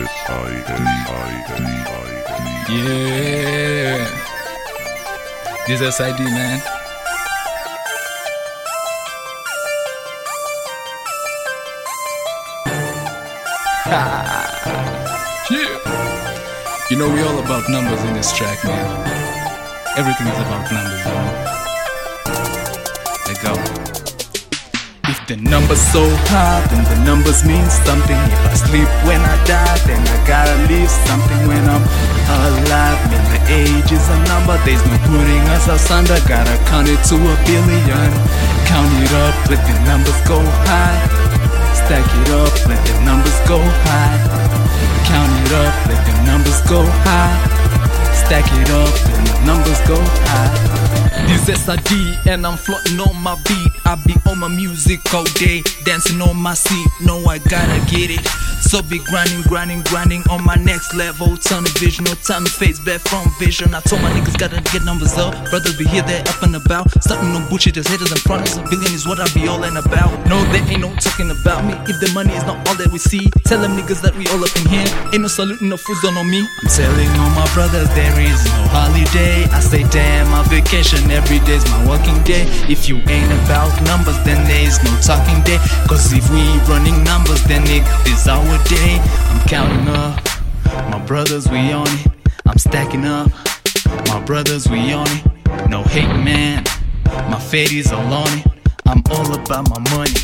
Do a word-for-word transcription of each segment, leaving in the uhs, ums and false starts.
S I N I N I N. Yeah, this is S I D, man. Yeah. You know we all about numbers in this track, man. Everything is about numbers, you know. Let go. If the number's so high, then the numbers mean something. If I sleep when I die, then I gotta leave something when I'm alive. Man, the age is a number, there's no putting us asunder. Gotta count it to a billion. Count it up, let the numbers go high. Stack it up, let the numbers go high. Count it up, let the numbers go high. Stack it up, let the numbers go high. This S I D and I'm floating on my beat. I be on my music all day, dancing on my seat. No, I gotta get it. So be grinding, grinding, grinding on my next level. Tunnel vision, no time to face back from vision. I told my niggas gotta get numbers up. Brothers be here, they're up and about. Starting no bullshit, there's haters in front of us. A billion is what I be all in about. No, there ain't no talking about me. If the money is not all that we see, tell them niggas that we all up in here. Ain't no saluting, no fools don't know me. I'm telling all my brothers there is no holiday. I say damn, my vacation every day's my working day. If you ain't about numbers, then there's no talking day. Cause if we running numbers, then it is our day. I'm counting up, my brothers we on it. I'm stacking up, my brothers we on it. No hate, man, my fadies all on it. I'm all about my money,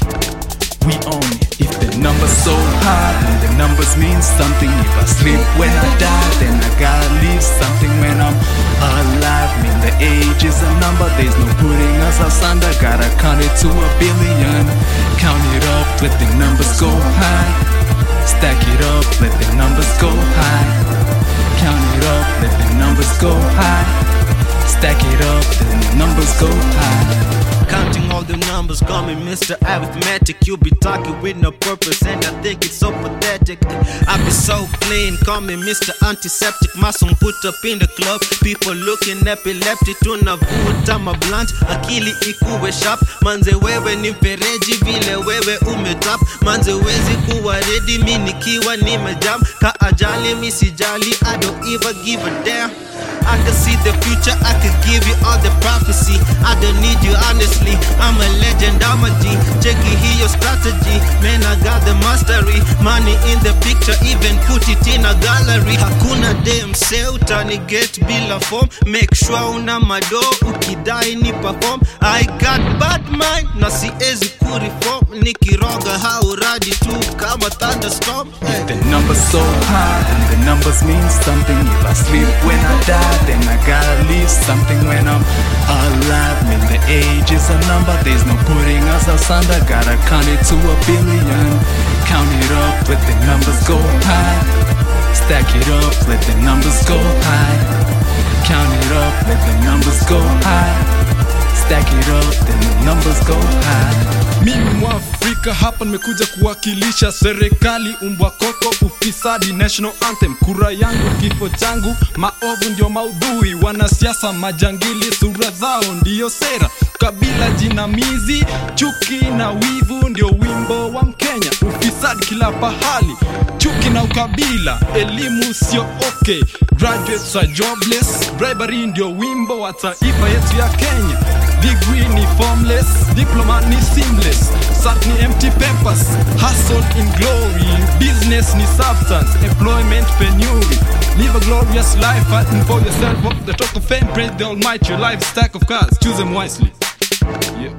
we own it. If the number's so high, then the numbers mean something. If I sleep when I die, then I gotta leave something when I'm alive. Man, the age is a number, there's no putting us asunder. Gotta count it to a billion. Count it up, let the numbers go high. Stack it up, let the numbers go high. Count it up, let the numbers go high. Stack it up, let the numbers go high. Counting all the numbers, call me Mister Arithmetic. You be talking with no purpose and I think it's so pathetic. I be so clean, call me Mister Antiseptic. My song put up in the club, people looking epileptic. Tunavuta ma blunt, akili ikuwe sharp. Manze wewe ni mfereji vile wewe umetap. Manze wezi kuwa ready, mi nikiwa nimejam. Ka ajali mi sijali, I don't even give a damn. I can see the future, I can give you all the prophecy. I don't need you honestly, I'm a legend, I'm a G. Check it here, your strategy, man I got the mastery. Money in the picture, even put it in a gallery. Hakuna dem se utani get bila form. Make sure una mado, ukidai ni perform. I got bad mind, na siezi kureform. Nikiroga hauradi tu kama thunderstorm. If the number's so high, then the numbers mean something. If I sleep when I die, then I gotta leave something when I'm alive. Man, the age is a number, there's no putting us asunder. Gotta count it to a billion. Count it up, let the numbers go high. Stack it up, let the numbers go high. Count it up, let the numbers go high. Stack it up, then the numbers go high. Mimi Mwafrika hapa nimekuja kuwakilisha serikali, umbwa koko, ufisadi, national anthem. Kura yangu, kifo changu, maovu ndio maudhui. Wanasiasa majangili, sura zao ndio sera. Kabila jinamizi, chuki na wivu ndio wimbo wa Mkenya. Ufisadi kila pahali, chuki na ukabila, elimu sio okay. Graduates are jobless, bribery ndio wimbo wa taifa yetu ya Kenya. Degree ni formless, diploma ni seamless. Cert ni empty papers, hustle in glory. Business ni substance, employment penury. Live a glorious life, fighting for yourself. Walk the talk of fame, praise the almighty. Your life stack of cards, choose them wisely. Yeah.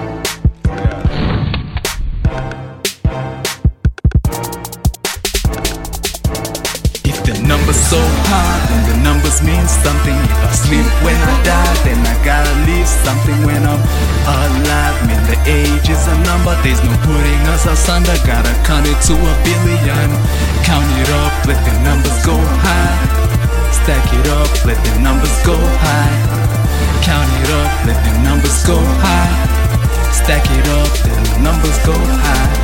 If the number's so high, then the numbers mean something. If I sleep when I die, then I gotta leave something when I'm alive. Man, the age is a number, there's no putting us asunder. Gotta count it to a billion. Count it up, let the numbers go high. Stack it up, let the numbers go high. Count it up, let the numbers go high. Stack it up, let the numbers go high.